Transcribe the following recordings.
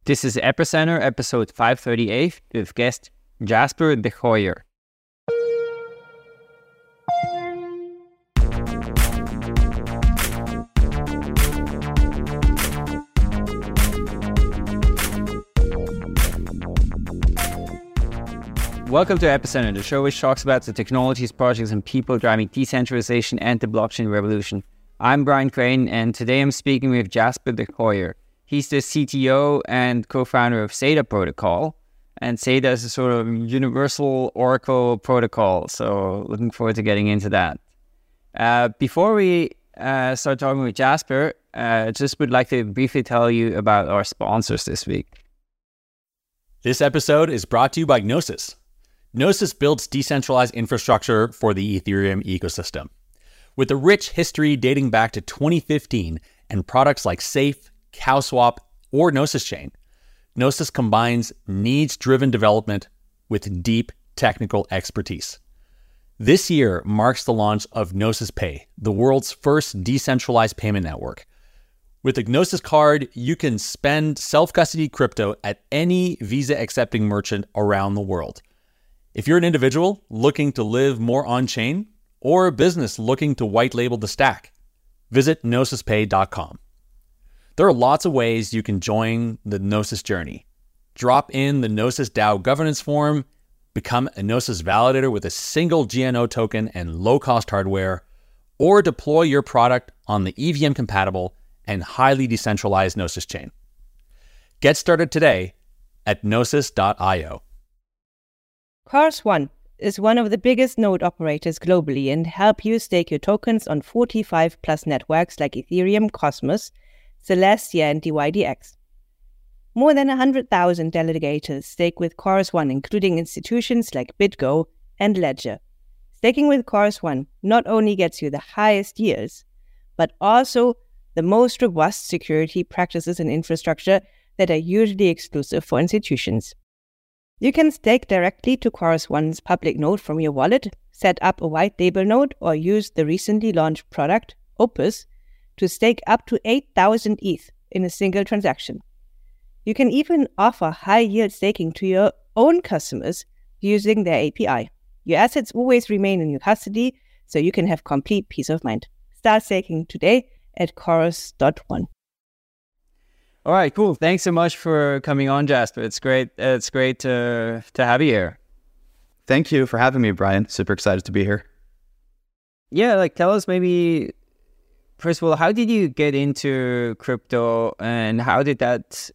This is Epicenter, episode 538, with guest Jasper de Gooijer. Welcome to Epicenter, the show which talks about the technologies, projects, and people driving decentralization and the blockchain revolution. I'm Brian Crane, and today I'm speaking with Jasper de Gooijer. He's the CTO and co-founder of Seda Protocol, and Seda is a sort of universal Oracle protocol, so looking forward to getting into that. Before we start talking with Jasper, just would like to briefly tell you about our sponsors this week. This episode is brought to you by Gnosis. Gnosis builds decentralized infrastructure for the Ethereum ecosystem. With a rich history dating back to 2015 and products like Safe, CowSwap, or Gnosis Chain, Gnosis combines needs-driven development with deep technical expertise. This year marks the launch of Gnosis Pay, the world's first decentralized payment network. With the Gnosis card, you can spend self-custody crypto at any Visa-accepting merchant around the world. If you're an individual looking to live more on-chain, or a business looking to white-label the stack, visit GnosisPay.com. There are lots of ways you can join the Gnosis journey. Drop in the Gnosis DAO governance form, become a Gnosis validator with a single GNO token and low-cost hardware, or deploy your product on the EVM-compatible and highly decentralized Gnosis chain. Get started today at gnosis.io. Chorus One is one of the biggest node operators globally and help you stake your tokens on 45 plus networks like Ethereum, Cosmos, Celestia, and DYDX. More than 100,000 delegators stake with Chorus One, including institutions like BitGo and Ledger. Staking with Chorus One not only gets you the highest yields, but also the most robust security practices and infrastructure that are usually exclusive for institutions. You can stake directly to Chorus One's public node from your wallet, set up a white label node, or use the recently launched product, Opus, to stake up to 8,000 ETH in a single transaction. You can even offer high-yield staking to your own customers using their API. Your assets always remain in your custody, so you can have complete peace of mind. Start staking today at Chorus.one. All right, cool. Thanks so much for coming on, Jasper. It's great. It's great to have you here. Thank you for having me, Brian. Super excited to be here. Yeah, tell us maybe, first of all, how did you get into crypto, and how did that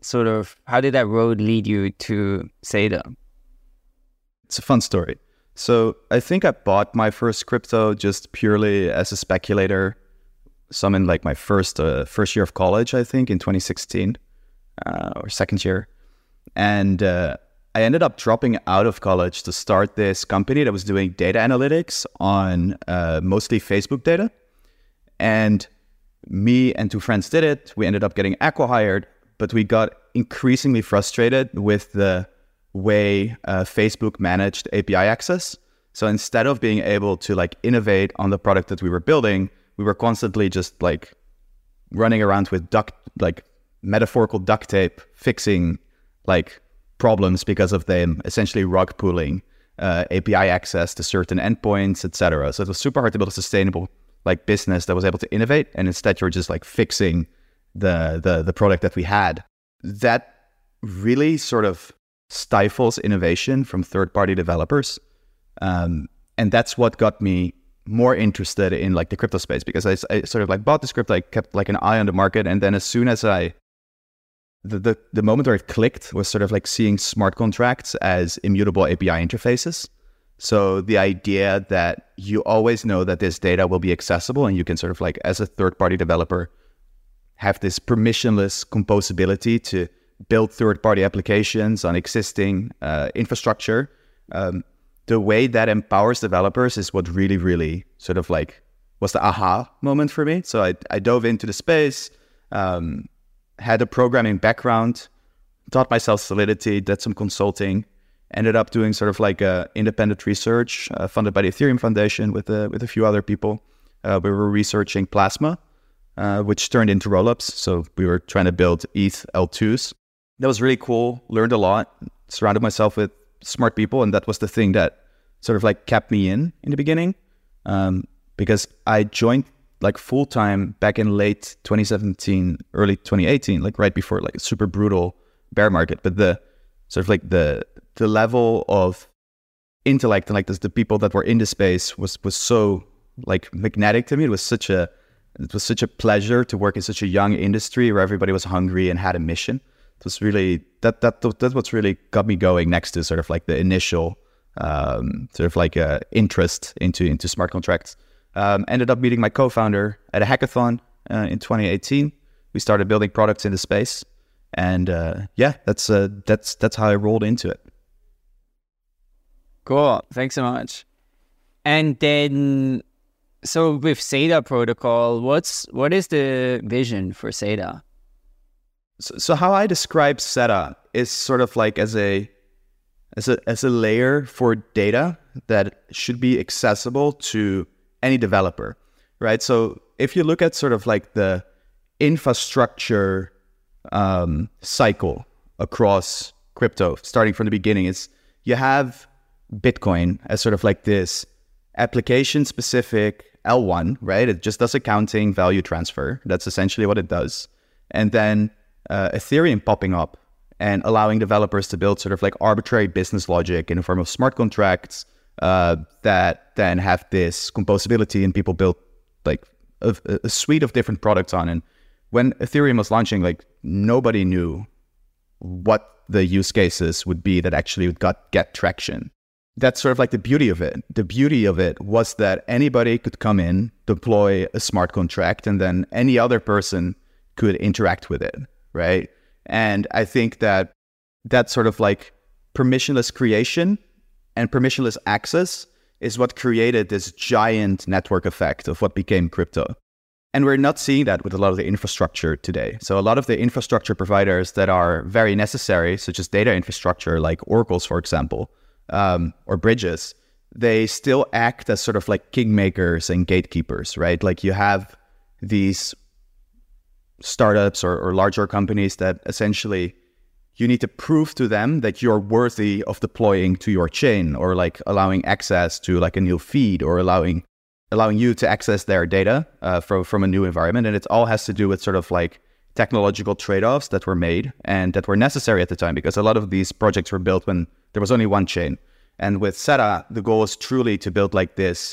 road lead you to Seda? It's a fun story. So I think I bought my first crypto just purely as a speculator. Some in my first year of college, I think, in 2016, or second year. And I ended up dropping out of college to start this company that was doing data analytics on mostly Facebook data. And me and two friends did it. We ended up getting acqui-hired, but we got increasingly frustrated with the way Facebook managed API access. So instead of being able to innovate on the product that we were building, we were constantly just running around with metaphorical duct tape, fixing problems because of them essentially rug pulling API access to certain endpoints, etc. So it was super hard to build a sustainable business that was able to innovate, and instead you're just fixing the product that we had. That really sort of stifles innovation from third-party developers, and that's what got me more interested in the crypto space, because I sort of bought this crypto, I kept an eye on the market, and then as soon as the moment where it clicked was sort of seeing smart contracts as immutable API interfaces. So the idea that you always know that this data will be accessible, and you can sort of as a third-party developer have this permissionless composability to build third-party applications on existing infrastructure. The way that empowers developers is what really, really sort of was the aha moment for me. So I dove into the space, had a programming background, taught myself Solidity, did some consulting, ended up doing sort of independent research funded by the Ethereum Foundation with a few other people. We were researching Plasma, which turned into rollups. So we were trying to build ETH L2s. that was really cool. Learned a lot, surrounded myself with smart people. And that was the thing that sort of like kept me in the beginning. Because I joined like full-time back in late 2017, early 2018, like right before like a super brutal bear market. But the sort of like the level of intellect and like the people that were in the space was so like magnetic to me. It was such a pleasure to work in such a young industry where everybody was hungry and had a mission. It was really that's what's really got me going, next to sort of like the initial sort of like interest into smart contracts. Ended up meeting my co-founder at a hackathon in 2018. We started building products in the space, and that's how I rolled into it. Cool. Thanks so much. And then, so with SADA protocol, what is the vision for SADA? So how I describe SADA is sort of like as a layer for data that should be accessible to any developer, right? So if you look at sort of like the infrastructure cycle across crypto, starting from the beginning, is you have Bitcoin as sort of like this application-specific L1, right? It just does accounting, value transfer. That's essentially what it does. And then Ethereum popping up and allowing developers to build sort of like arbitrary business logic in the form of smart contracts that then have this composability, and people build like a suite of different products on. And when Ethereum was launching, like nobody knew what the use cases would be that actually would get traction. That's sort of like the beauty of it. The beauty of it was that anybody could come in, deploy a smart contract, and then any other person could interact with it, right? And I think that sort of like permissionless creation and permissionless access is what created this giant network effect of what became crypto. And we're not seeing that with a lot of the infrastructure today. So a lot of the infrastructure providers that are very necessary, such as data infrastructure, like Oracles, for example, or bridges, they still act as sort of like kingmakers and gatekeepers, right? Like you have these startups or larger companies that essentially you need to prove to them that you're worthy of deploying to your chain, or like allowing access to like a new feed, or allowing you to access their data from a new environment. And it all has to do with sort of like technological trade-offs that were made and that were necessary at the time, because a lot of these projects were built when there was only one chain. And with SADA, the goal is truly to build like this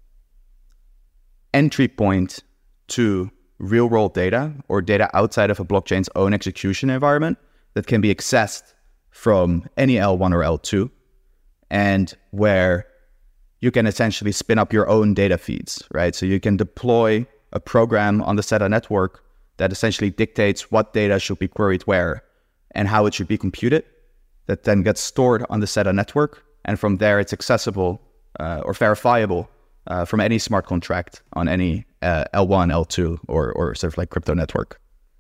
entry point to real world data, or data outside of a blockchain's own execution environment, that can be accessed from any L1 or L2, and where you can essentially spin up your own data feeds, right? So you can deploy a program on the SADA network that essentially dictates what data should be queried where and how it should be computed, that then gets stored on the SADA network. And from there, it's accessible or verifiable from any smart contract on any L1, L2, or sort of like crypto network.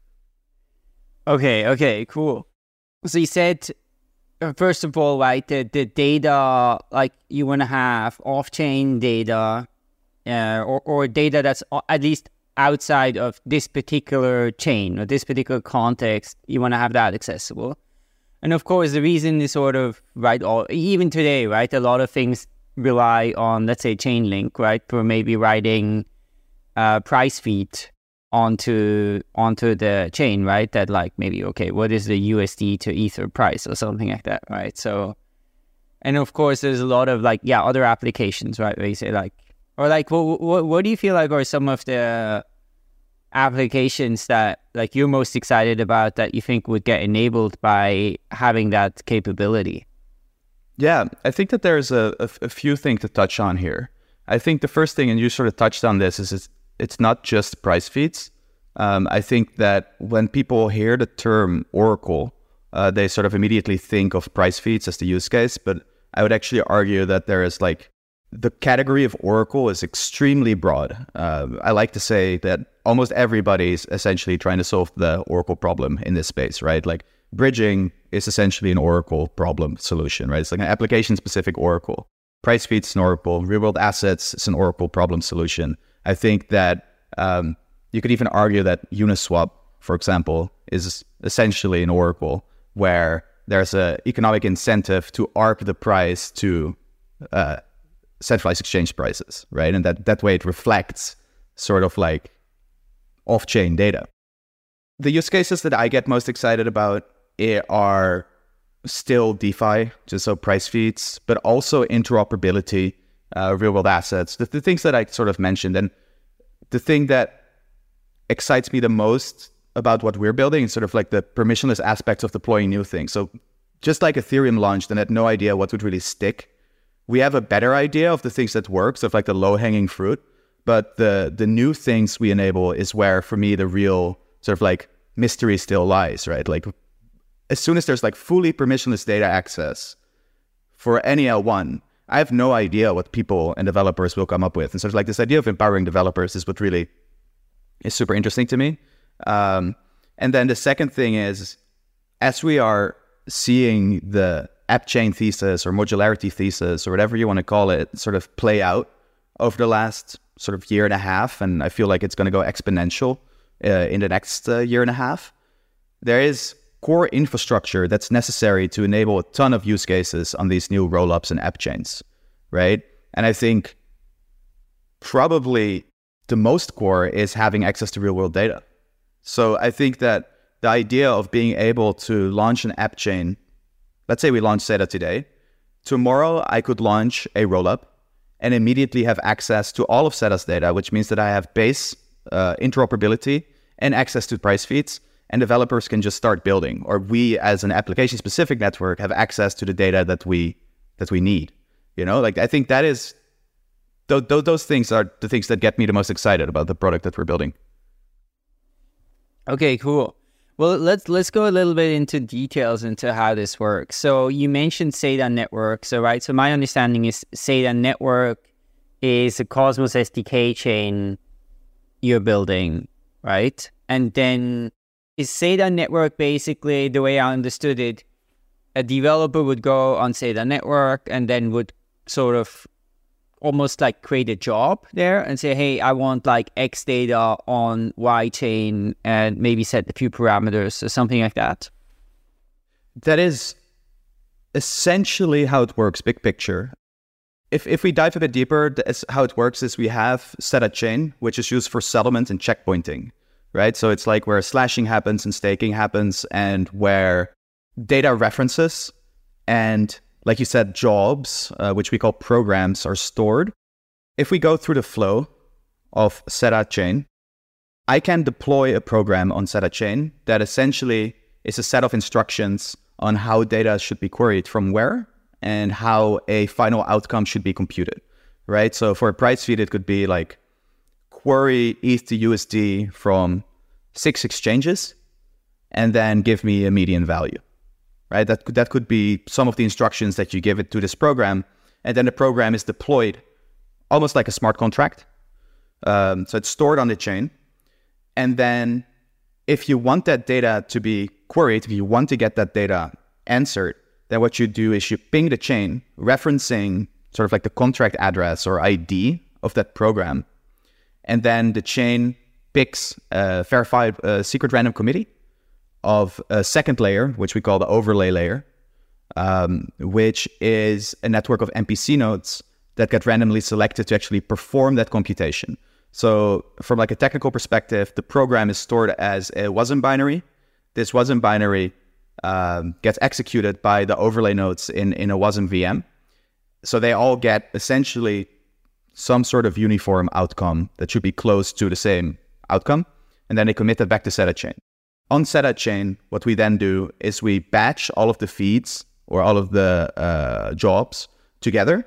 Okay, cool. So you said, first of all, right, the data, like you want to have off-chain data or data that's at least outside of this particular chain or this particular context, you want to have that accessible. And of course, the reason is sort of, right, or even today, right, a lot of things rely on, let's say, Chainlink, right, for maybe writing price feed onto the chain, right, that like maybe, okay, what is the USD to Ether price or something like that, right? So, and of course, there's a lot of like, other applications, right, where you say like, or like, what do you feel like are some of the applications that like you're most excited about that you think would get enabled by having that capability? Yeah, I think that there's a few things to touch on here. I think the first thing, and you sort of touched on this, is it's not just price feeds. I think that when people hear the term Oracle, they sort of immediately think of price feeds as the use case. But I would actually argue that there is like, the category of Oracle is extremely broad. I like to say that almost everybody's essentially trying to solve the Oracle problem in this space, right? Like bridging is essentially an Oracle problem solution, right? It's like an application-specific Oracle. Price feeds is an Oracle. Real-world assets is an Oracle problem solution. I think that you could even argue that Uniswap, for example, is essentially an Oracle. where there's an economic incentive to arc the price to centralized exchange prices, right? And that way it reflects sort of like off-chain data. The use cases that I get most excited about are still DeFi, just so price feeds, but also interoperability, real-world assets, the things that I sort of mentioned. And the thing that excites me the most about what we're building is sort of like the permissionless aspects of deploying new things. So just like Ethereum launched and had no idea what would really stick, we have a better idea of the things that work, sort of like the low-hanging fruit. But the new things we enable is where, for me, the real sort of like mystery still lies, right? Like as soon as there's like fully permissionless data access for any L1, I have no idea what people and developers will come up with. And sort of like this idea of empowering developers is what really is super interesting to me. And then the second thing is, as we are seeing the app chain thesis or modularity thesis or whatever you want to call it sort of play out over the last sort of year and a half, and I feel like it's going to go exponential in the next year and a half, there is core infrastructure that's necessary to enable a ton of use cases on these new rollups and app chains, right? And I think probably the most core is having access to real-world data. So I think that the idea of being able to launch an app chain, let's say we launch SEDA today, tomorrow I could launch a rollup and immediately have access to all of SEDA's data, which means that I have base interoperability and access to price feeds, and developers can just start building. Or we, as an application-specific network, have access to the data that we need. You know, like I think that is those things are the things that get me the most excited about the product that we're building. Okay, cool. Well, let's go a little bit into details into how this works. So you mentioned SEDA Network. So right, so my understanding is SEDA Network is a Cosmos SDK chain you're building, right? And then is SEDA Network basically, the way I understood it, a developer would go on SEDA Network and then would sort of almost like create a job there and say, hey, I want like X data on Y chain, and maybe set a few parameters or something like that? That is essentially how it works, big picture. If we dive a bit deeper, how it works is we have SEDA chain, which is used for settlement and checkpointing, right? So it's like where slashing happens and staking happens, and where data references and, like you said, jobs, which we call programs, are stored. If we go through the flow of SEDA chain, I can deploy a program on SEDA chain that essentially is a set of instructions on how data should be queried from where and how a final outcome should be computed, right? So for a price feed, it could be like query ETH to USD from 6 exchanges and then give me a median value. Right, that could be some of the instructions that you give it to this program, and then the program is deployed almost like a smart contract. So it's stored on the chain, and then if you want that data to be queried, if you want to get that data answered, then what you do is you ping the chain referencing sort of like the contract address or ID of that program, and then the chain picks a verified secret random committee of a second layer, which we call the overlay layer, which is a network of MPC nodes that get randomly selected to actually perform that computation. So from like a technical perspective, the program is stored as a WASM binary. This WASM binary gets executed by the overlay nodes in a WASM VM. So they all get essentially some sort of uniform outcome that should be close to the same outcome, and then they commit that back to SEDA chain. On SEDA chain, what we then do is we batch all of the feeds or all of the jobs together,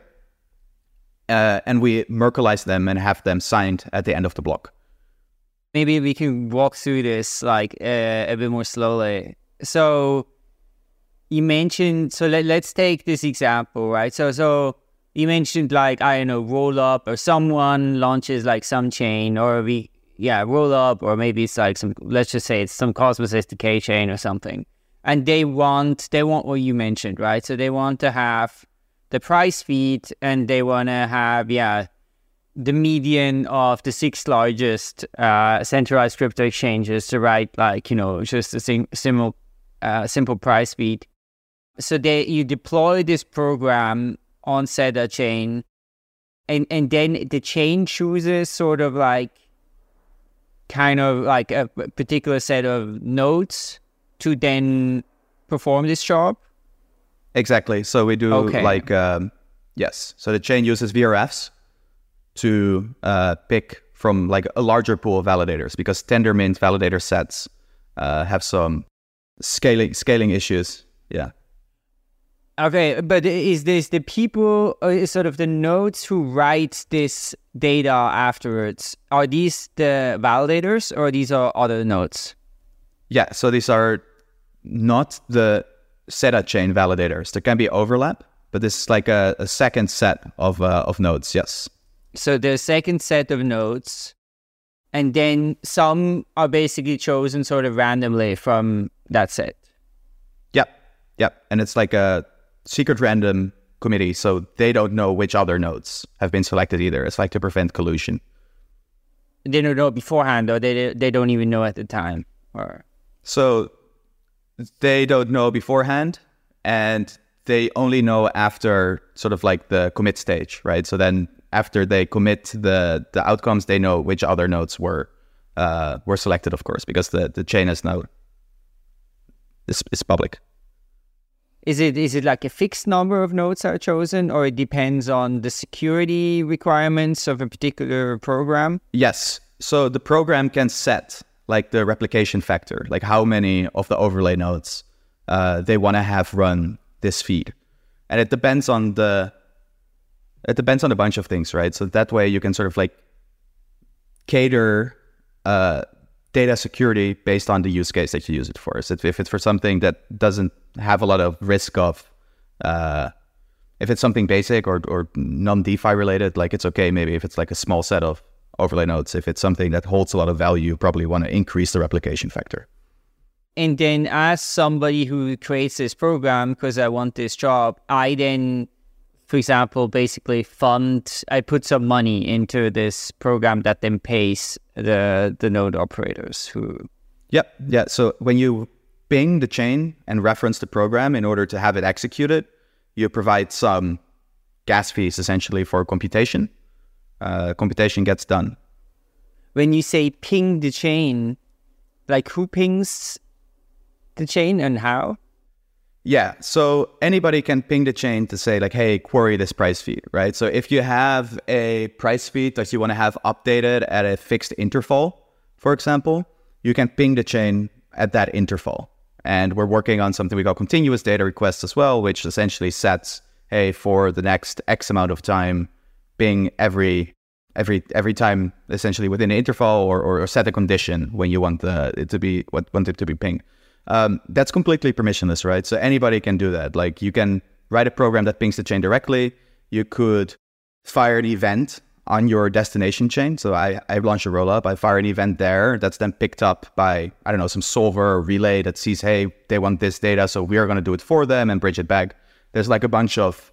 and we Merkleize them and have them signed at the end of the block. Maybe we can walk through this like a bit more slowly. So you mentioned, so let's take this example, right? So you mentioned like, I don't know, roll up, or someone launches like some chain, or roll up, or maybe it's like some, let's just say it's some Cosmos SDK chain or something. And they want what you mentioned, right? So they want to have the price feed, and they want to have, the median of the 6 largest centralized crypto exchanges to write like, just a simple a simple price feed. So you deploy this program on said chain, and then the chain chooses sort of like kind of like a particular set of nodes to then perform this job? Exactly. So we do yes. So the chain uses VRFs to pick from like a larger pool of validators, because Tendermint validator sets have some scaling issues. Yeah. Okay, but is this the people, or sort of the nodes who write this data afterwards? Are these the validators, or these are other nodes? Yeah, so these are not the SEDA chain validators. There can be overlap, but this is like a second set of nodes, yes. So the second set of nodes, and then some are basically chosen sort of randomly from that set. Yep. And it's like a secret random committee, so they don't know which other nodes have been selected either. It's like to prevent collusion. They don't know beforehand, or they don't even know at the time, or so they don't know beforehand, and they only know after sort of like the commit stage, right? So then after they commit the outcomes, they know which other nodes were selected, of course, because the chain is now is public. Is it like a fixed number of nodes are chosen, or it depends on the security requirements of a particular program? Yes. So the program can set like the replication factor, like how many of the overlay nodes they want to have run this feed. And it depends on a bunch of things, right? So that way you can sort of like cater data security based on the use case that you use it for. So if it's for something that doesn't have a lot of risk of, if it's something basic or non-DeFi related, like it's okay maybe if it's like a small set of overlay nodes. If it's something that holds a lot of value, you probably want to increase the replication factor. And then as somebody who creates this program, because I want this job, I then, for example, basically I put some money into this program that then pays the node operators who... Yep. Yeah. So when you ping the chain and reference the program in order to have it executed, you provide some gas fees essentially for computation. Computation gets done. When you say ping the chain, like who pings the chain and how? Yeah, so anybody can ping the chain to say like, hey, query this price feed, right? So if you have a price feed that you want to have updated at a fixed interval, for example, you can ping the chain at that interval. And we're working on something we call continuous data requests as well, which essentially sets, hey, for the next X amount of time, ping every time essentially within an interval, or set a condition when you want it to be pinged. That's completely permissionless, right? So anybody can do that. Like you can write a program that pings the chain directly. You could fire an event on your destination chain. So I launch a rollup, I fire an event there that's then picked up by, I don't know, some solver or relay that sees, hey, they want this data, so we are going to do it for them and bridge it back. There's like a bunch of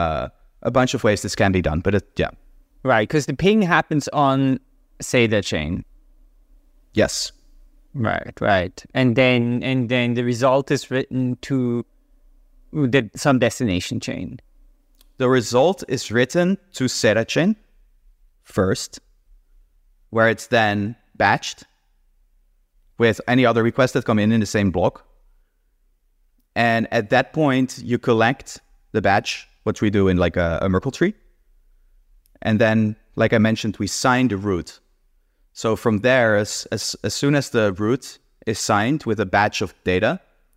ways this can be done, but yeah. Right, because the ping happens on, say, the chain. Yes. Right. And then the result is written to some destination chain. The result is written to SEDA chain first, where it's then batched with any other requests that come in the same block. And at that point, you collect the batch, which we do in like a Merkle tree. And then, like I mentioned, we sign the root. So from there, as soon as the root is signed with a batch of data,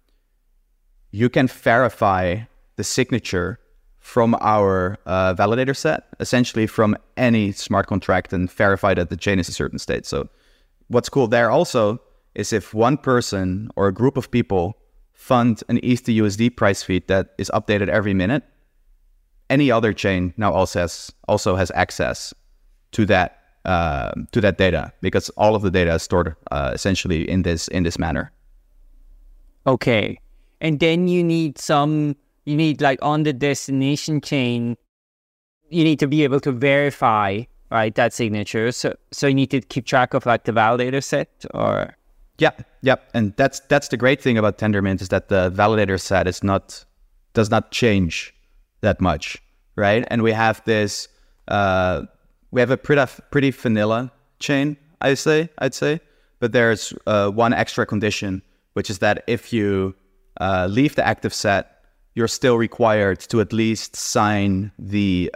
you can verify the signature from our validator set, essentially from any smart contract, and verify that the chain is a certain state. So what's cool there also is if one person or a group of people fund an ETH to USD price feed that is updated every minute, any other chain now also has access to that data, because all of the data is stored essentially in this manner. Okay, and then you need like on the destination chain, you need to be able to verify, right, that signature. So you need to keep track of like the validator set, or Yeah, and that's the great thing about Tendermint is that the validator set does not change that much, right? And we have this we have a pretty vanilla chain, I'd say, but there's one extra condition, which is that if you leave the active set, you're still required to at least sign the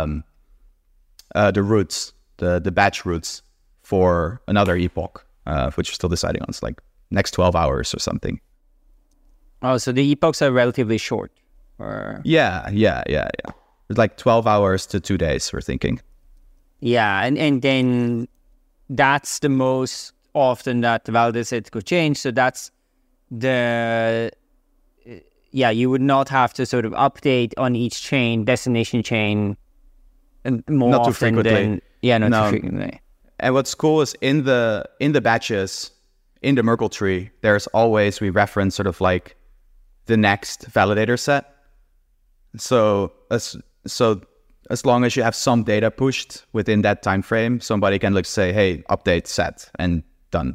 roots, the batch roots for another epoch, which we're still deciding on. It's like next 12 hours or something. Oh, so the epochs are relatively short. Or... Yeah. It's like 12 hours to 2 days, we're thinking. Yeah, and then that's the most often that the validator set could change. So that's you would not have to sort of update on each chain, destination chain, and more not too often frequently. Not too frequently. And what's cool is in the batches, in the Merkle tree, there's always, we reference sort of like the next validator set. So as long as you have some data pushed within that time frame, somebody can like say, hey, update set, and done.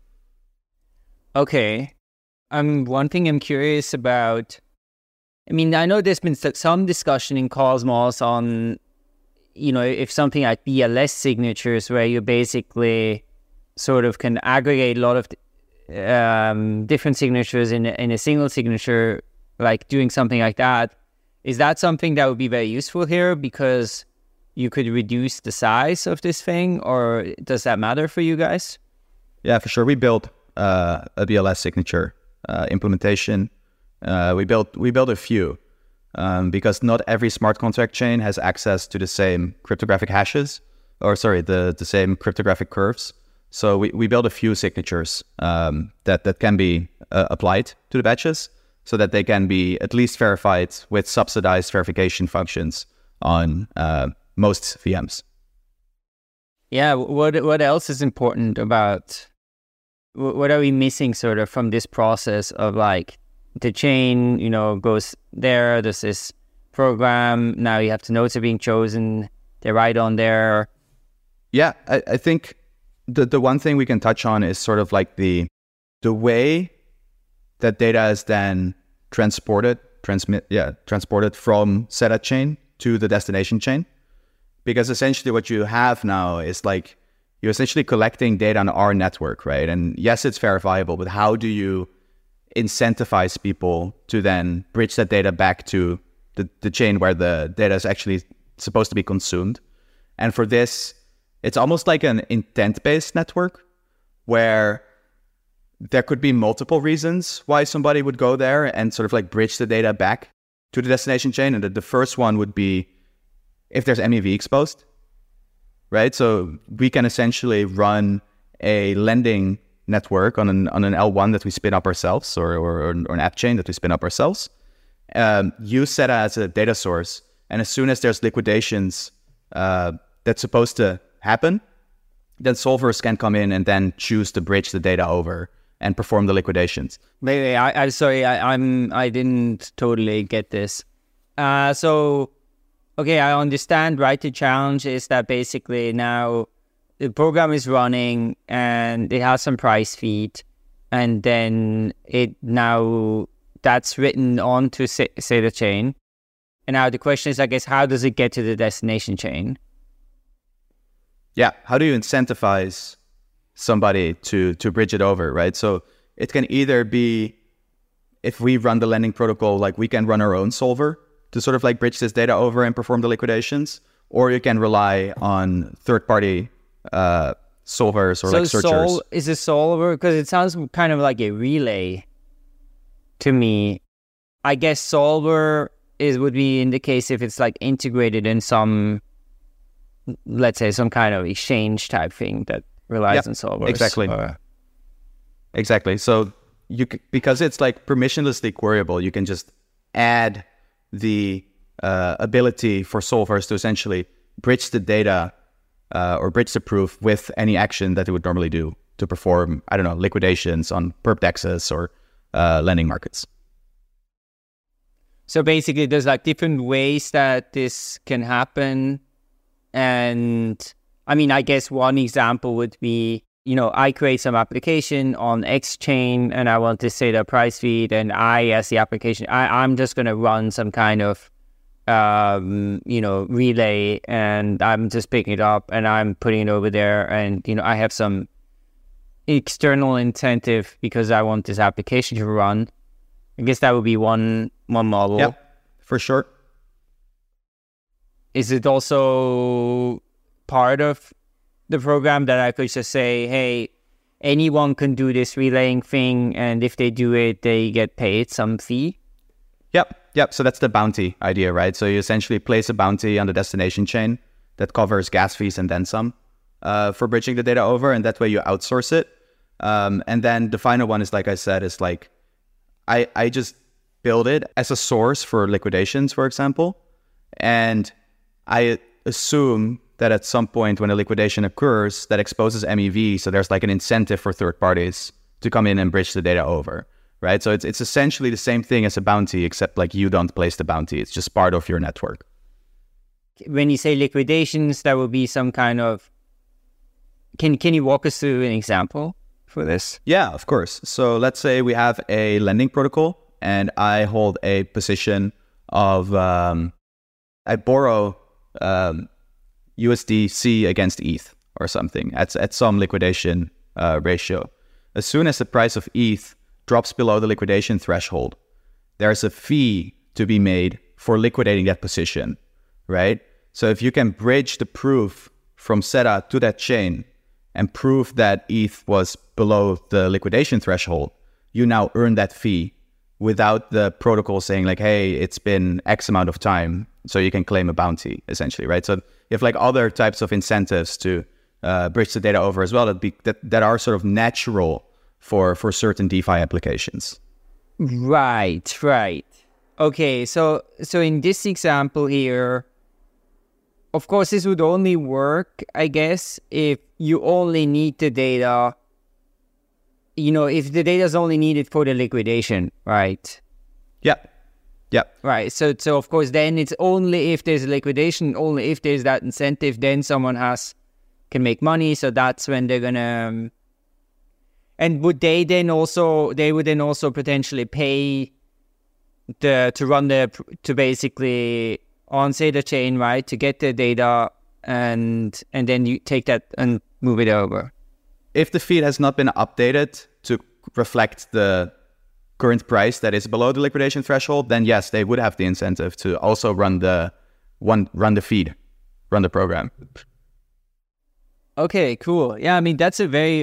Okay. One thing I'm curious about, I mean, I know there's been some discussion in Cosmos on, if something like BLS signatures, where you basically sort of can aggregate a lot of different signatures in a single signature, like doing something like that. Is that something that would be very useful here because you could reduce the size of this thing, or does that matter for you guys? Yeah, for sure. We built a BLS signature implementation. We built a few because not every smart contract chain has access to the same cryptographic hashes, the same cryptographic curves. So we built a few signatures that can be applied to the batches, so that they can be at least verified with subsidized verification functions on most VMs. Yeah, what else is important about, what are we missing sort of from this process of like the chain, goes there, there's this program, now you have the nodes are being chosen, they're right on there. Yeah, I think the one thing we can touch on is sort of like the way that data is then transported from SEDA chain to the destination chain. Because essentially what you have now is like, you're essentially collecting data on our network, right? And yes, it's verifiable, but how do you incentivize people to then bridge that data back to the chain where the data is actually supposed to be consumed? And for this, it's almost like an intent-based network where there could be multiple reasons why somebody would go there and sort of like bridge the data back to the destination chain. And the first one would be if there's MEV exposed, right? So we can essentially run a lending network on an L1 that we spin up ourselves, or an app chain that we spin up ourselves. Use SEDA as a data source. And as soon as there's liquidations that's supposed to happen, then solvers can come in and then choose to bridge the data over and perform the liquidations. Maybe I'm sorry, I didn't totally get this. Okay, I understand, right? The challenge is that basically now the program is running and it has some price feed, and then that's written onto SEDA chain. And now the question is, I guess, how does it get to the destination chain? Yeah, how do you incentivize somebody to bridge it over, right? So it can either be, if we run the lending protocol, like we can run our own solver to sort of like bridge this data over and perform the liquidations, or you can rely on third-party solvers or like searchers. Is a solver, because it sounds kind of like a relay to me. I guess solver would be in the case if it's like integrated in some, let's say, some kind of exchange type thing that relies on solvers. Exactly. So because it's like permissionlessly queryable, you can just add the ability for solvers to essentially bridge the data or bridge the proof with any action that it would normally do to perform, liquidations on perp dexes or lending markets. So basically there's like different ways that this can happen. And I mean, I guess one example would be I create some application on X chain and I want to say the price feed, and I, as the application, I'm just going to run some kind of, relay, and I'm just picking it up and I'm putting it over there. And, I have some external incentive because I want this application to run. I guess that would be one model. Yeah, for sure. Is it also part of the program that I could just say, hey, anyone can do this relaying thing, and if they do it, they get paid some fee? Yep. So that's the bounty idea, right? So you essentially place a bounty on the destination chain that covers gas fees and then some for bridging the data over, and that way you outsource it. And then the final one is, like I said, is like I just build it as a source for liquidations, for example, and I assume that at some point when a liquidation occurs, that exposes MEV, so there's like an incentive for third parties to come in and bridge the data over, right? So it's essentially the same thing as a bounty, except like you don't place the bounty. It's just part of your network. When you say liquidations, that would be some kind of... Can you walk us through an example for this? Yeah, of course. So let's say we have a lending protocol and I hold a position of... I borrow... USDC against ETH or something at some liquidation ratio. As soon as the price of ETH drops below the liquidation threshold, there's a fee to be made for liquidating that position, right? So if you can bridge the proof from SEDA to that chain and prove that ETH was below the liquidation threshold, you now earn that fee without the protocol saying like, hey, it's been X amount of time, so you can claim a bounty, essentially, right? So you have like other types of incentives to bridge the data over as well that are sort of natural for certain DeFi applications. Right. Okay, so in this example here, of course, this would only work, I guess, if you only need the data, if the data is only needed for the liquidation, right? Yeah. Right. So of course, then it's only if there's a liquidation, only if there's that incentive, then someone can make money. So that's when they're gonna. And would they then also potentially pay to basically on say the chain, right, to get the data and then you take that and move it over. If the feed has not been updated to reflect the current price that is below the liquidation threshold, then yes, they would have the incentive to also run the program. Okay, cool. Yeah, I mean looks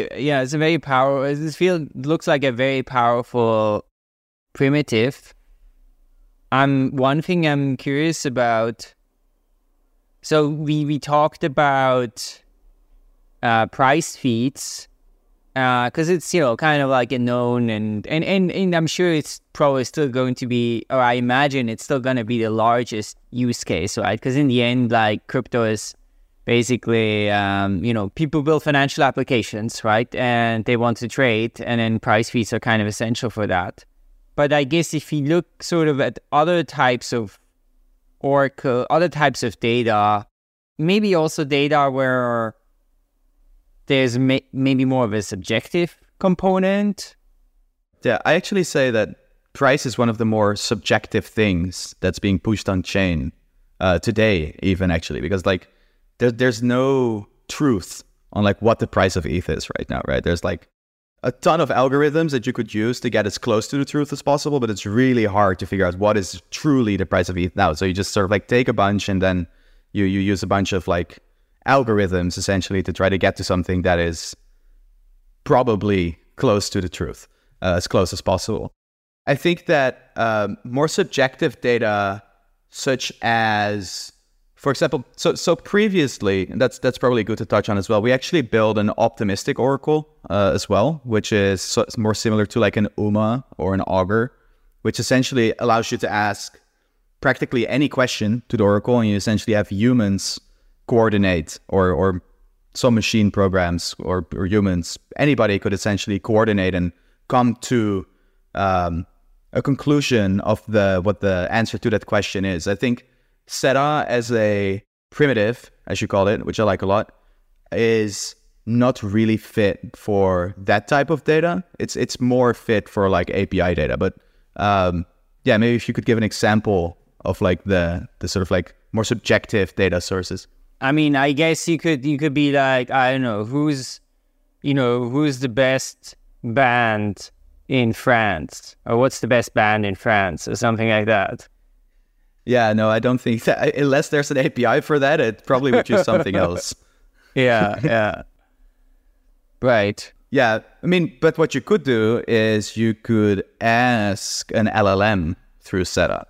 like a very powerful primitive. One thing I'm curious about. So we talked about price feeds. Because it's kind of like a known and I'm sure it's probably still going to be, or I imagine it's still going to be the largest use case, right? Because in the end, like crypto is basically people build financial applications, right? And they want to trade, and then price feeds are kind of essential for that. But I guess if you look sort of at other types of Oracle, other types of data, maybe also data where there's maybe more of a subjective component. Yeah, I actually say that price is one of the more subjective things that's being pushed on chain today, even actually, because like there's no truth on like what the price of ETH is right now, right? There's like a ton of algorithms that you could use to get as close to the truth as possible, but it's really hard to figure out what is truly the price of ETH now. So you just sort of like take a bunch and then you use a bunch of like algorithms essentially to try to get to something that is probably close to the truth, as close as possible. I think that more subjective data, such as, for example, so previously, and that's probably good to touch on as well, we actually built an optimistic oracle as well, which is more similar to like an UMA or an Augur, which essentially allows you to ask practically any question to the oracle, and you essentially have humans coordinate, or some machine programs or humans, anybody could essentially coordinate and come to a conclusion of what the answer to that question is. I think SEDA as a primitive, as you call it, which I like a lot, is not really fit for that type of data. It's more fit for like API data. But yeah, maybe if you could give an example of like the sort of like more subjective data sources. I mean, I guess you could be like, I don't know, who's the best band in France, or what's the best band in France, or something like that. Yeah, no, I don't think that, unless there's an API for that, it probably would use something else. Yeah. Right. Yeah, I mean, but what you could do is you could ask an LLM through Seta.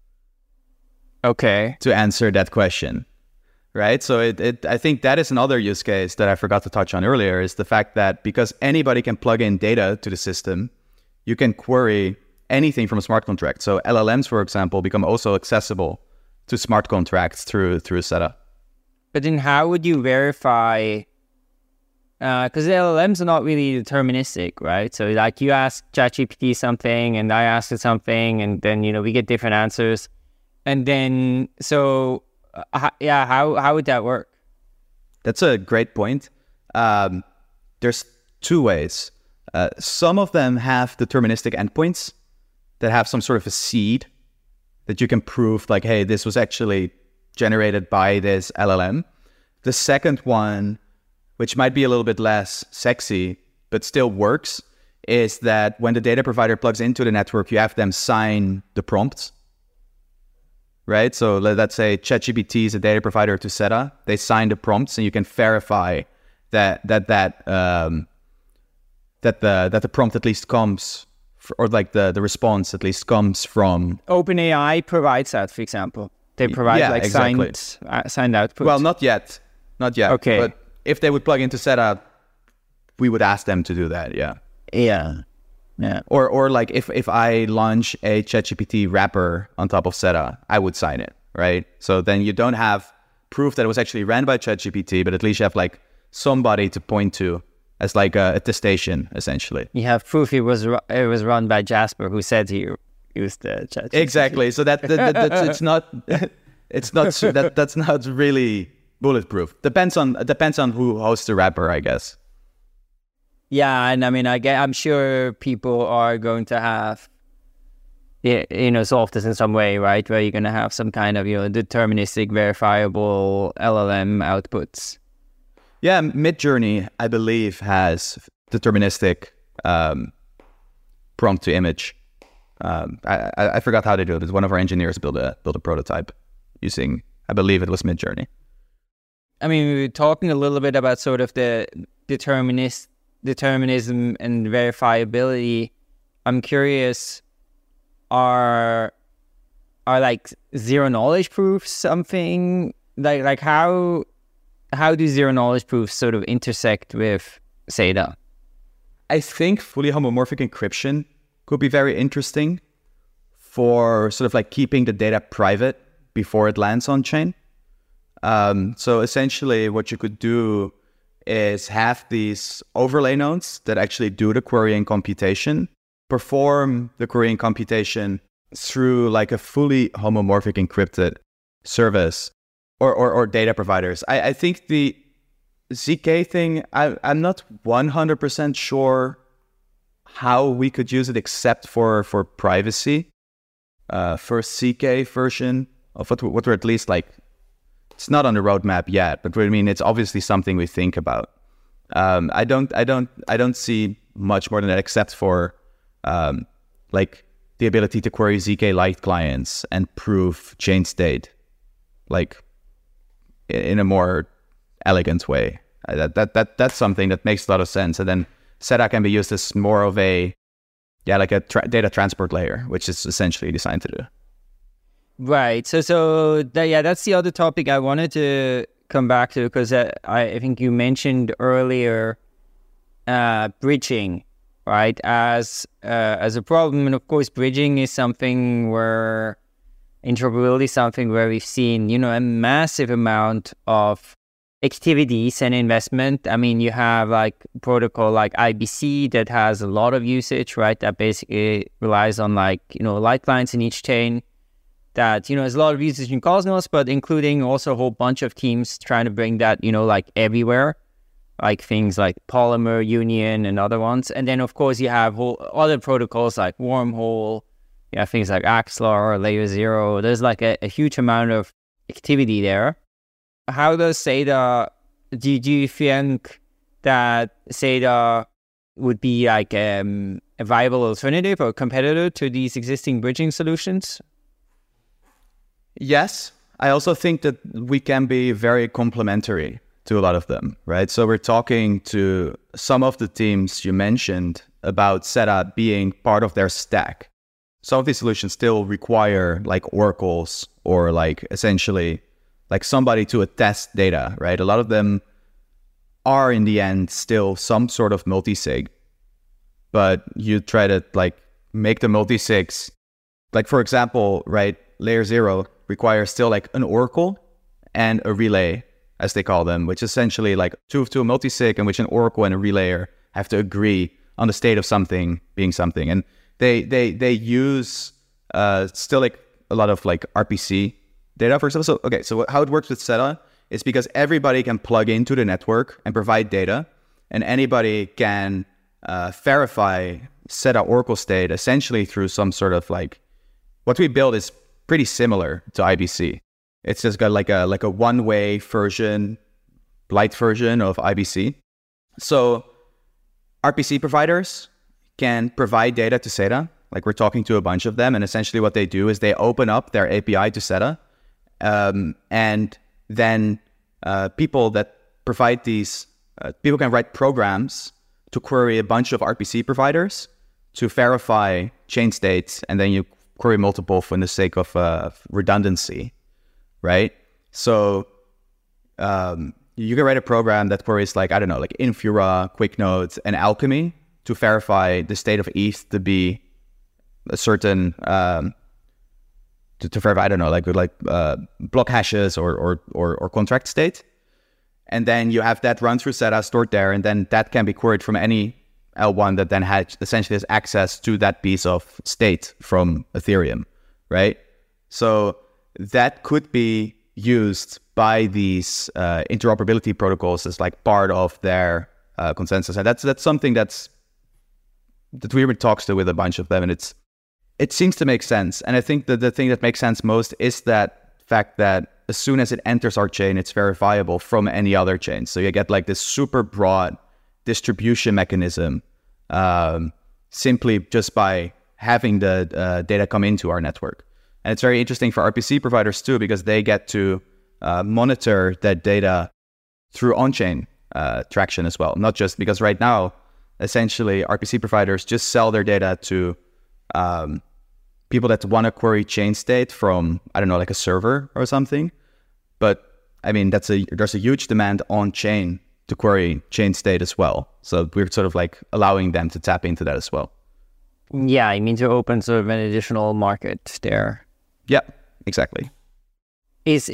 Okay. To answer that question, right? So I think that is another use case that I forgot to touch on earlier, is the fact that because anybody can plug in data to the system, you can query anything from a smart contract. So LLMs, for example, become also accessible to smart contracts through Seta. But then how would you verify? Because the LLMs are not really deterministic, right? So like you ask ChatGPT something and I ask it something, and then, we get different answers. And then, so how would that work? That's a great point. There's two ways. Some of them have deterministic endpoints that have some sort of a seed that you can prove like, hey, this was actually generated by this LLM. The second one, which might be a little bit less sexy, but still works, is that when the data provider plugs into the network, you have them sign the prompts, right? So let's say ChatGPT is a data provider to Seta. They sign the prompts, and you can verify that the prompt at least comes, or like the response at least comes from... OpenAI provides that, for example. They provide exactly. signed output. Well, not yet. Okay. But if they would plug into Seta, we would ask them to do that, yeah. Yeah. Or like if I launch a ChatGPT wrapper on top of Seta, I would sign it, right? So then you don't have proof that it was actually ran by ChatGPT, but at least you have like somebody to point to as like a attestation, essentially. You have proof it was run by Jasper, who said he used the ChatGPT. Exactly. So that's not really bulletproof. Depends on who hosts the wrapper, I guess. Yeah, and I mean, I'm sure people are going to have, solve this in some way, right? Where you're going to have some kind of, deterministic, verifiable LLM outputs. Yeah, Midjourney, I believe, has deterministic prompt to image. I forgot how they do it. One of our engineers built a prototype using, I believe it was Midjourney. I mean, we were talking a little bit about sort of the determinism and verifiability. I'm curious, are like zero knowledge proofs something like how do zero knowledge proofs sort of intersect with Seta? I think fully homomorphic encryption could be very interesting for sort of like keeping the data private before it lands on chain. So essentially what you could do is have these overlay nodes that actually do the querying computation, perform the querying computation through like a fully homomorphic encrypted service or data providers. I think the ZK thing, I'm not 100% sure how we could use it except for privacy. First ZK version of what we're at least like, it's not on the roadmap yet, but I mean, it's obviously something we think about. I don't see much more than that except for like the ability to query ZK Lite clients and prove chain state, like in a more elegant way. That's something that makes a lot of sense. And then Seta can be used as more of a data transport layer, which is essentially designed to do. Right. So that's the other topic I wanted to come back to, because I think you mentioned earlier bridging, right, as a problem. And of course, bridging is something where interoperability is something where we've seen, a massive amount of activities and investment. I mean, you have like protocol like IBC that has a lot of usage, right? That basically relies on like, light clients in each chain. That, there's a lot of usage in Cosmos, but including also a whole bunch of teams trying to bring that, like everywhere. like things like Polymer, Union, and other ones. And then, of course, you have other protocols like Wormhole, things like Axelar, Layer Zero. There's like a huge amount of activity there. How does SATA, do you think that SATA would be like a viable alternative or competitor to these existing bridging solutions? Yes. I also think that we can be very complementary to a lot of them, right? So we're talking to some of the teams you mentioned about SATA being part of their stack. Some of these solutions still require like oracles or like essentially like somebody to attest data, right? A lot of them are in the end still some sort of multi-sig, but you try to like make the multi-sigs, like for example, right, Layer Zero requires still like an oracle and a relay, as they call them, which essentially like two of two multi-sig in which an oracle and a relayer have to agree on the state of something being something. And they use still like a lot of like RPC data, for example. So how it works with SATA is because everybody can plug into the network and provide data, and anybody can verify SATA oracle state essentially through some sort of like, what we build is pretty similar to IBC. It's just got like a one-way version, light version of IBC. So RPC providers can provide data to SATA. Like we're talking to a bunch of them, and essentially what they do is they open up their API to SATA, and then people that provide these, people can write programs to query a bunch of RPC providers to verify chain states, and then you query multiple for the sake of redundancy, right? So you can write a program that queries like, I don't know, like Infura, QuickNote, and Alchemy to verify the state of ETH to be a certain, to verify, I don't know, like block hashes or contract state. And then you have that run through SATA stored there, and then that can be queried from any L1 that then essentially has access to that piece of state from Ethereum, right? So that could be used by these interoperability protocols as like part of their consensus, and that's something that we talks to with a bunch of them, and it seems to make sense. And I think that the thing that makes sense most is that fact that as soon as it enters our chain, it's verifiable from any other chain. So you get like this super broad distribution mechanism simply just by having the data come into our network. And it's very interesting for RPC providers too, because they get to monitor that data through on-chain traction as well. Not just because right now, essentially RPC providers just sell their data to people that want to query chain state from, I don't know, like a server or something. But I mean, there's a huge demand on chain to query chain state as well. So we're sort of like allowing them to tap into that as well. Yeah, I mean to open sort of an additional market there. Yeah, exactly. Is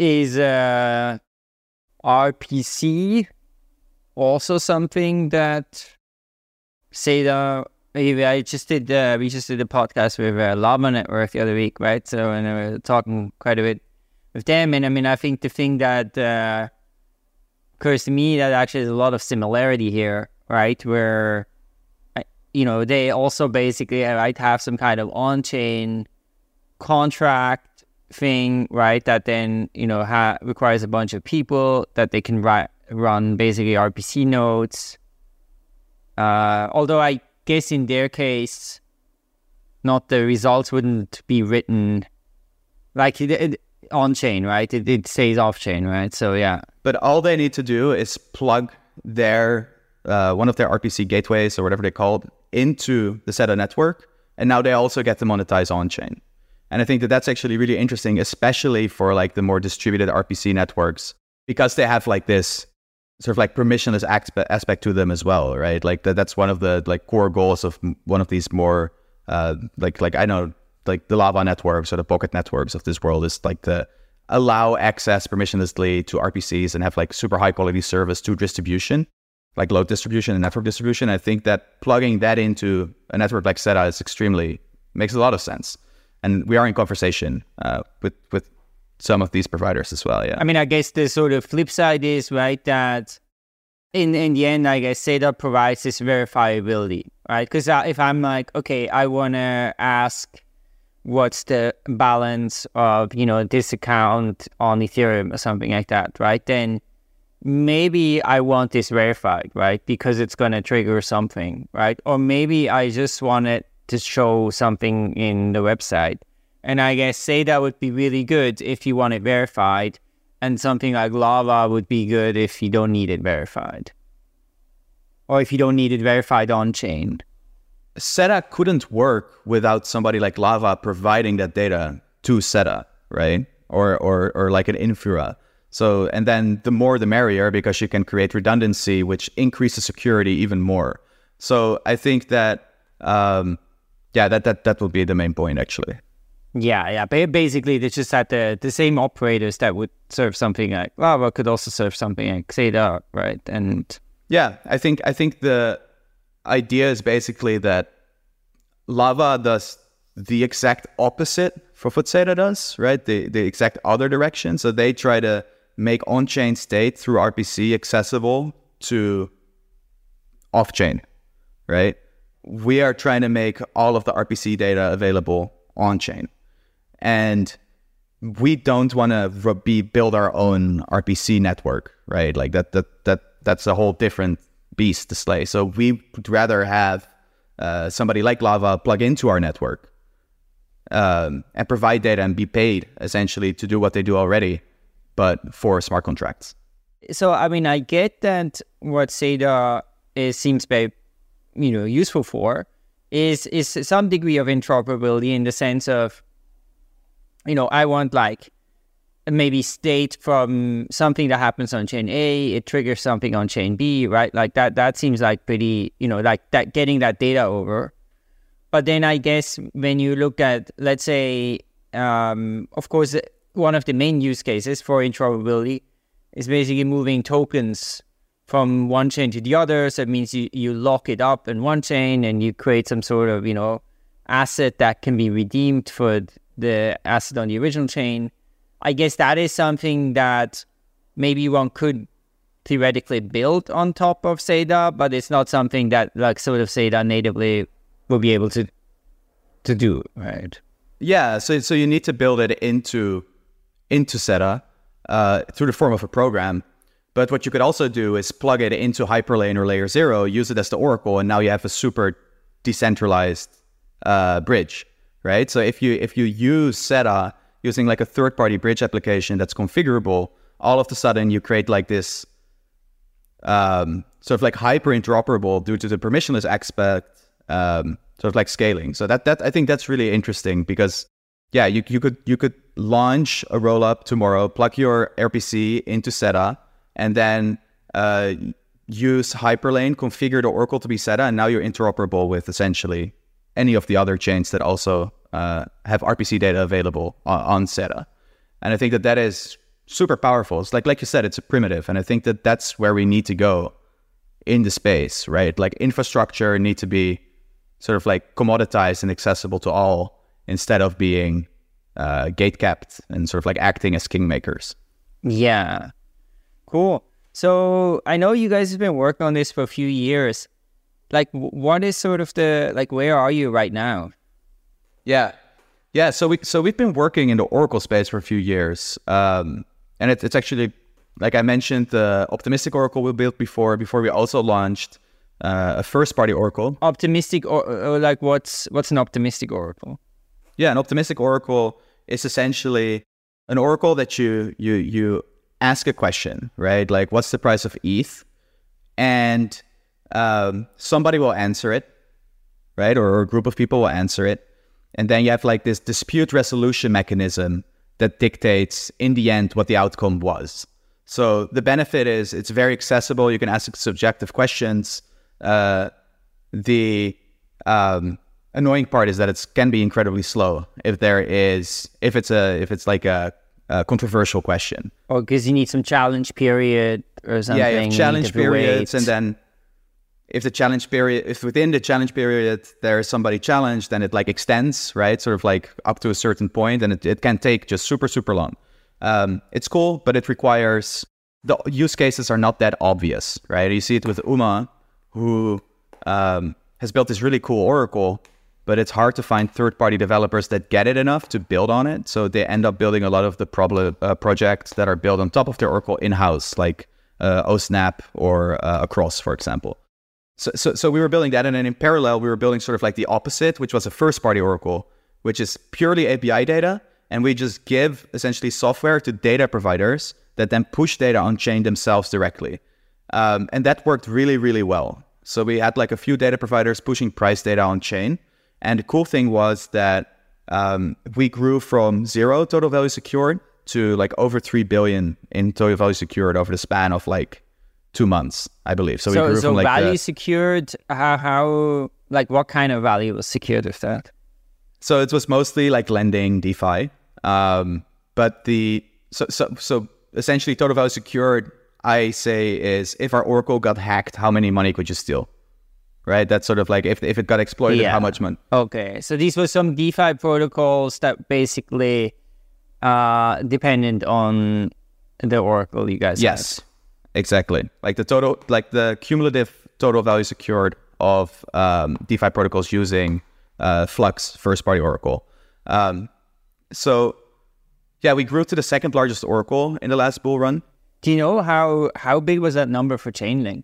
RPC also something that SATA? We just did a podcast with Lava Network the other week, right? So, and we were talking quite a bit with them. And I mean, I think the thing that occurs to me that actually there's a lot of similarity here, right? Where, they also basically have some kind of on-chain contract thing, right? That then, requires a bunch of people that they can run basically RPC nodes. Although I guess in their case, not the results wouldn't be written like on-chain, right? It stays off-chain, right? So, yeah. But all they need to do is plug their one of their RPC gateways or whatever they call it into the SATA network, and now they also get to monetize on-chain. And I think that that's actually really interesting, especially for like the more distributed RPC networks, because they have like this sort of like permissionless aspect to them as well, right? Like that's one of the like core goals of one of these more like I know like the Lava networks or the Pocket networks of this world is like to allow access permissionlessly to RPCs and have like super high quality service to distribution, like load distribution and network distribution. I think that plugging that into a network like SATA is makes a lot of sense. And we are in conversation with some of these providers as well, yeah. I mean, I guess the sort of flip side is, right, that in the end, I guess SADA provides this verifiability, right? Because if I'm like, okay, I want to ask what's the balance of, this account on Ethereum or something like that, right? Then maybe I want this verified, right? Because it's going to trigger something, right? Or maybe I just want it to show something in the website. And I guess SADA would be really good if you want it verified, and something like Lava would be good if you don't need it verified. Or if you don't need it verified on-chain. SEDA couldn't work without somebody like Lava providing that data to SEDA, right? Or like an Infura. So, and then the more the merrier, because you can create redundancy, which increases security even more. So I think that, that will be the main point, actually. Yeah. Basically, it's just that the same operators that would serve something like Lava could also serve something like SADA, right? And yeah, I think the idea is basically that Lava does the exact opposite for what SADA does, right? The exact other direction. So they try to make on-chain state through RPC accessible to off-chain, right? We are trying to make all of the RPC data available on-chain. And we don't want to build our own RPC network, right? Like that's a whole different beast to slay. So we would rather have somebody like Lava plug into our network and provide data and be paid essentially to do what they do already, but for smart contracts. So, I mean, I get that what SADA seems very, useful for is some degree of interoperability in the sense of, I want like maybe state from something that happens on chain A, it triggers something on chain B, right? Like that seems like pretty, like that, getting that data over. But then I guess when you look at, let's say, of course, one of the main use cases for interoperability is basically moving tokens from one chain to the other. So it means you lock it up in one chain and you create some sort of, asset that can be redeemed for the asset on the original chain. I guess that is something that maybe one could theoretically build on top of SADA, but it's not something that like sort of SADA natively will be able to do, right? Yeah, so you need to build it into SADA through the form of a program. But what you could also do is plug it into Hyperlane or Layer 0, use it as the oracle, and now you have a super decentralized bridge, right? So if you use SADA using like a third-party bridge application that's configurable, all of a sudden you create like this sort of like hyper interoperable due to the permissionless aspect, sort of like scaling. So that I think that's really interesting because yeah, you could launch a rollup tomorrow, plug your RPC into SADA, and then use Hyperlane, configure the oracle to be SADA, and now you're interoperable with essentially any of the other chains that also have RPC data available on SADA. And I think that is super powerful. It's like you said, it's a primitive. And I think that that's where we need to go in the space, right? Like infrastructure need to be sort of like commoditized and accessible to all instead of being gate-capped and sort of like acting as kingmakers. Yeah. Cool. So I know you guys have been working on this for a few years. Like, what is sort of where are you right now? Yeah. So we've been working in the Oracle space for a few years, and it's actually, like I mentioned, the optimistic Oracle we built before we also launched a first-party Oracle. Optimistic or like what's an optimistic Oracle? Yeah, an optimistic Oracle is essentially an Oracle that you ask a question, right? Like, what's the price of ETH, and somebody will answer it, right? Or a group of people will answer it. And then you have like this dispute resolution mechanism that dictates in the end what the outcome was. So the benefit is it's very accessible. You can ask subjective questions. The annoying part is that it can be incredibly slow if it's like a controversial question. Or because you need some challenge period or something. Yeah, you have challenge periods, and then if within the challenge period there's somebody challenged, then it like extends, right? Sort of like up to a certain point, and it can take just super, super long. It's cool, but it requires the use cases are not that obvious, right? You see it with Uma, who has built this really cool Oracle, but it's hard to find third-party developers that get it enough to build on it. So they end up building a lot of the projects that are built on top of their Oracle in-house, like OSNAP or Across, for example. So we were building that, and then in parallel, we were building sort of like the opposite, which was a first-party Oracle, which is purely API data, and we just give essentially software to data providers that then push data on-chain themselves directly. And that worked really, really well. So we had like a few data providers pushing price data on-chain. And the cool thing was that we grew from 0 total value secured to like over 3 billion in total value secured over the span of like 2 months, I believe. So we grew from like value secured, how like what kind of value was secured with that? So it was mostly like lending, DeFi. But so essentially total value secured, I say, is if our Oracle got hacked, how many money could you steal? Right? That's sort of like if it got exploited, how much money? Okay. So these were some DeFi protocols that basically dependent on the Oracle you guys Yes, had. Exactly. Like the cumulative total value secured of DeFi protocols using Flux first-party Oracle. So yeah, we grew to the second largest Oracle in the last bull run. Do you know how big was that number for Chainlink?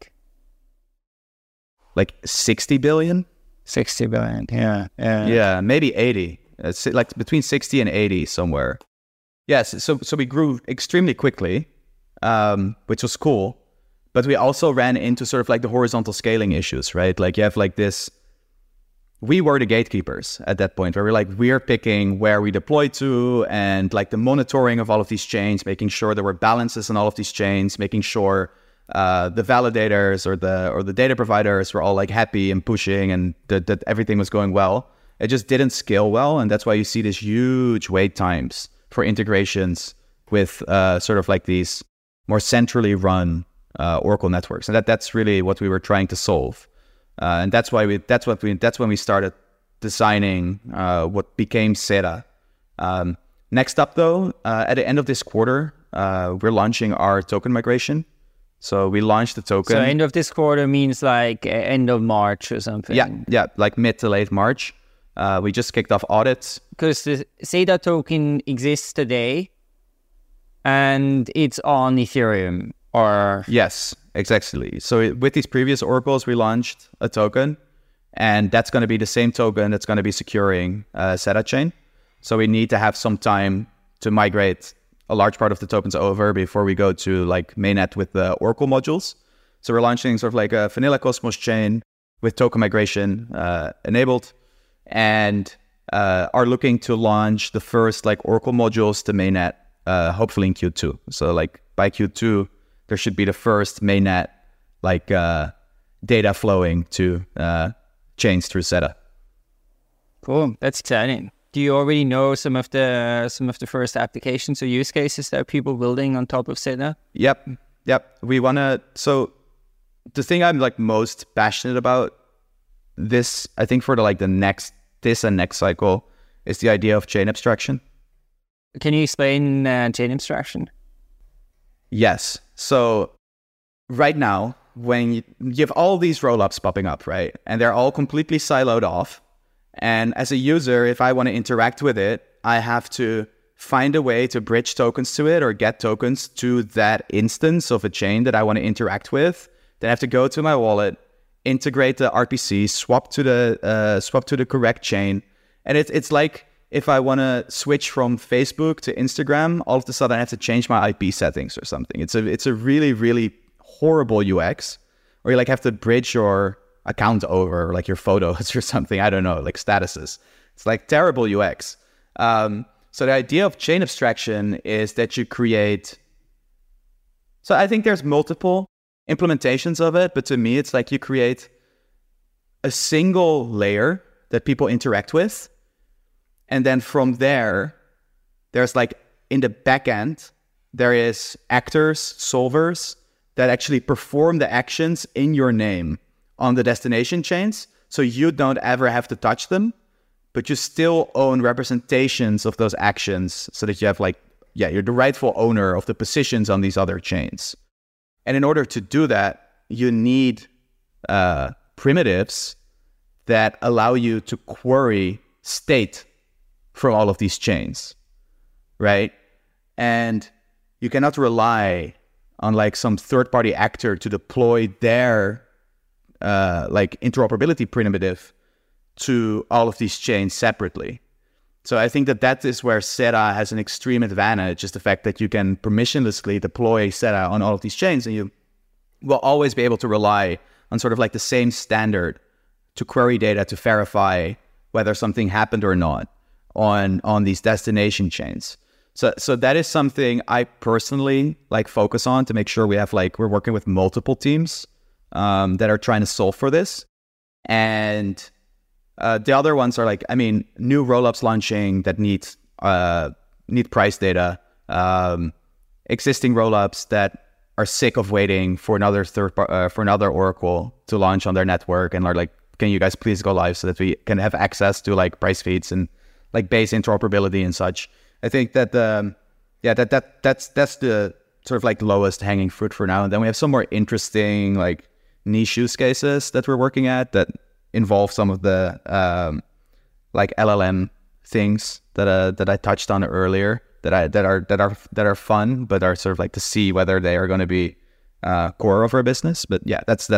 Like 60 billion? 60 billion, yeah. Yeah, maybe 80. It's like between 60 and 80 somewhere. Yes, so we grew extremely quickly, which was cool. But we also ran into sort of like the horizontal scaling issues, right? Like you have like this... We were the gatekeepers at that point, where we're picking where we deploy to, and like the monitoring of all of these chains, making sure there were balances on all of these chains, making sure the validators or the data providers were all like happy and pushing, and that everything was going well. It just didn't scale well, and that's why you see these huge wait times for integrations with sort of like these more centrally run Oracle networks, and that's really what we were trying to solve. And that's when we started designing what became Seda. Next up, though, at the end of this quarter, we're launching our token migration. So we launched the token. So end of this quarter means like end of March or something. Yeah, like mid to late March. We just kicked off audits. Because the Seda token exists today, and it's on Ethereum. Or yes, exactly. So with these previous Oracles, we launched a token, and that's going to be the same token that's going to be securing Seda chain. So we need to have some time to migrate a large part of the tokens over before we go to like mainnet with the Oracle modules. So we're launching sort of like a vanilla Cosmos chain with token migration enabled, and are looking to launch the first like Oracle modules to mainnet hopefully in Q2. So like by Q2, there should be the first mainnet like data flowing to chains through Seda. Cool, that's exciting. Do you already know some of the first applications or use cases that people building on top of Seda? Yep. We wanna. So the thing I'm like most passionate about this, I think for the next cycle, is the idea of chain abstraction. Can you explain chain abstraction? Yes. So right now, when you have all these rollups popping up, right? And they're all completely siloed off. And as a user, if I want to interact with it, I have to find a way to bridge tokens to it or get tokens to that instance of a chain that I want to interact with. Then I have to go to my wallet, integrate the RPC, swap to the correct chain. And it's like if I want to switch from Facebook to Instagram, all of a sudden I have to change my IP settings or something. It's a really, really horrible UX, or you like have to bridge your account over, like your photos or something. I don't know, like statuses. It's like terrible UX. So the idea of chain abstraction is that you create... So I think there's multiple implementations of it, but to me, it's like you create a single layer that people interact with. And then from there, there's like in the back end, there is actors, solvers that actually perform the actions in your name on the destination chains. So you don't ever have to touch them, but you still own representations of those actions so that you have like, you're the rightful owner of the positions on these other chains. And in order to do that, you need primitives that allow you to query state from all of these chains, right? And you cannot rely on like some third-party actor to deploy their like interoperability primitive to all of these chains separately. So I think that is where SETA has an extreme advantage, is the fact that you can permissionlessly deploy SETA on all of these chains, and you will always be able to rely on sort of like the same standard to query data to verify whether something happened or not on these destination chains. So that is something I personally like focus on to make sure we have like, we're working with multiple teams that are trying to solve for this. And the other ones are like, I mean, new rollups launching that need price data, existing rollups that are sick of waiting for another Oracle to launch on their network and are like, can you guys please go live so that we can have access to like price feeds and like base interoperability and such. I think that that's the sort of like lowest hanging fruit for now. And then we have some more interesting like niche use cases that we're working at that involve some of the like LLM things that I touched on earlier that are fun, but are sort of like to see whether they are going to be core of our business. But yeah, those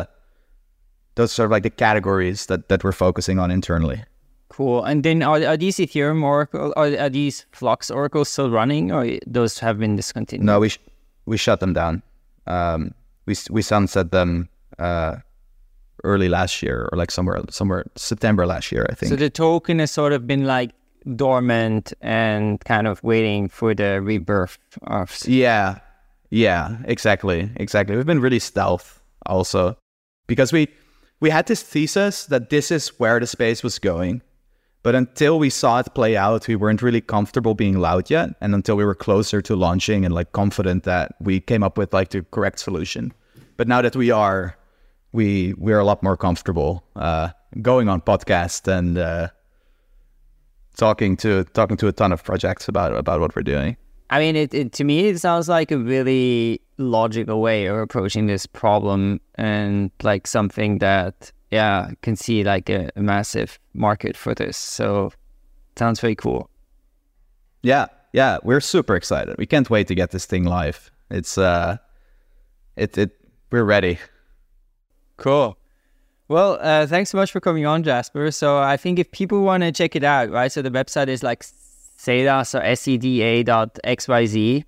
sort of like the categories that we're focusing on internally. Cool. And then are these Ethereum Oracle, or are these Flux Oracles still running, or those have been discontinued? No, we shut them down. We sunset them early last year, or like somewhere September last year, I think. So the token has sort of been like dormant and kind of waiting for the rebirth of... Yeah, exactly. We've been really stealth also, because we had this thesis that this is where the space was going. But until we saw it play out, we weren't really comfortable being loud yet. And until we were closer to launching and like confident that we came up with like the correct solution. But now that we're a lot more comfortable going on podcasts and talking to a ton of projects about what we're doing. I mean, it to me, it sounds like a really logical way of approaching this problem, and like something that, yeah, can see like a massive market for this. So sounds very cool. Yeah, we're super excited. We can't wait to get this thing live. It's we're ready. Cool. Well, thanks so much for coming on, Jasper. So I think if people want to check it out, right? So the website is like SEDA, so SEDA.xyz.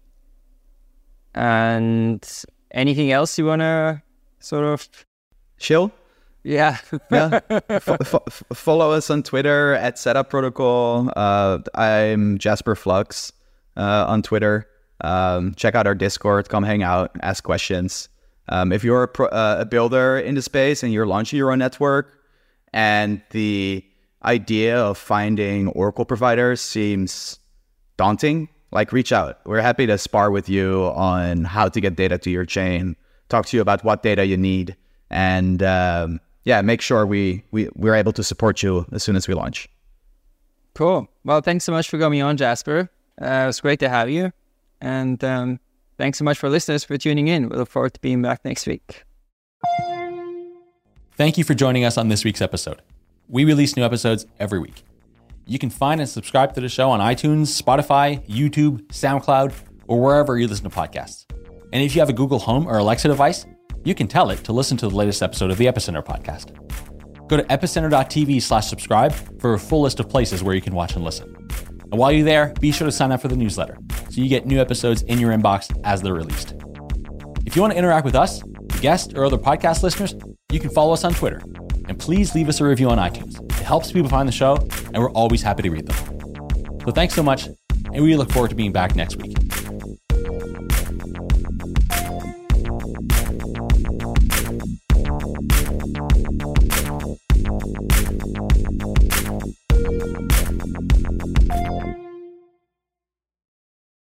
And anything else you want to sort of... Chill? Yeah. Follow us on Twitter at Setup Protocol. I'm Jasper Flux on Twitter. Check out our Discord. Come hang out. Ask questions. If you're a builder in the space and you're launching your own network, and the idea of finding Oracle providers seems daunting, like reach out. We're happy to spar with you on how to get data to your chain, talk to you about what data you need, and make sure we're able to support you as soon as we launch. Cool. Well, thanks so much for coming on, Jasper. It was great to have you. And thanks so much for listeners for tuning in. We look forward to being back next week. Thank you for joining us on this week's episode. We release new episodes every week. You can find and subscribe to the show on iTunes, Spotify, YouTube, SoundCloud, or wherever you listen to podcasts. And if you have a Google Home or Alexa device, you can tell it to listen to the latest episode of the Epicenter podcast. Go to epicenter.tv/subscribe for a full list of places where you can watch and listen. And while you're there, be sure to sign up for the newsletter so you get new episodes in your inbox as they're released. If you want to interact with us, the guests, or other podcast listeners, you can follow us on Twitter. And please leave us a review on iTunes. It helps people find the show, and we're always happy to read them. So thanks so much, and we look forward to being back next week.